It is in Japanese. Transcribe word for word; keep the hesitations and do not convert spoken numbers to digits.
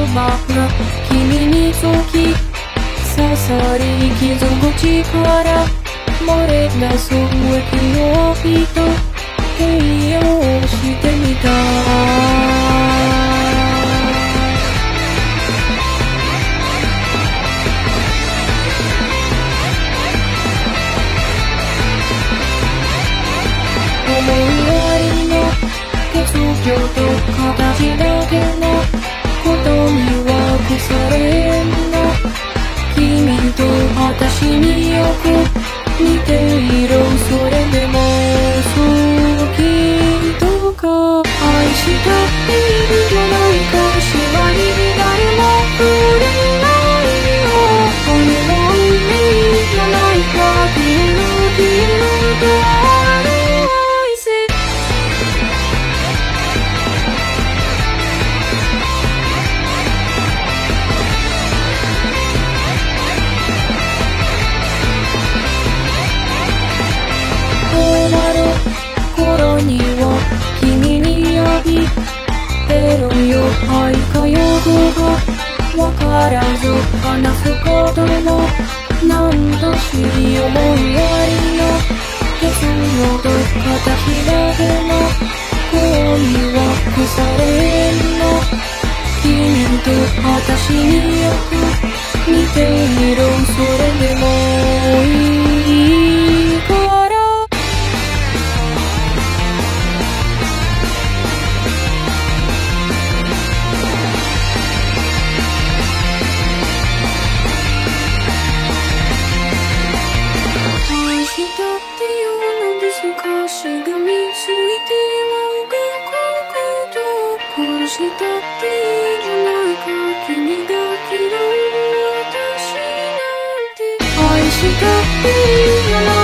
葉が君にそき刺さり傷口から漏れ出す液の糸形容してみた思いやりの欠如と形だけのことには腐れんの君と私によく似ているそれでも好きとか愛したっているじゃないか縛りに誰も触れないよこれも運命じゃないか消える消えるとある愛せ終わる頃には君に呼びてるよ愛か欲がわからず話すことも何とし思いやりの鉄のと片だけの恋は腐れんの君と私によく似ているそれでもいいから愛したっていうのですかしがみついてもがこと殺したっていいじゃないか君が嫌い私なんて愛したっていいじゃない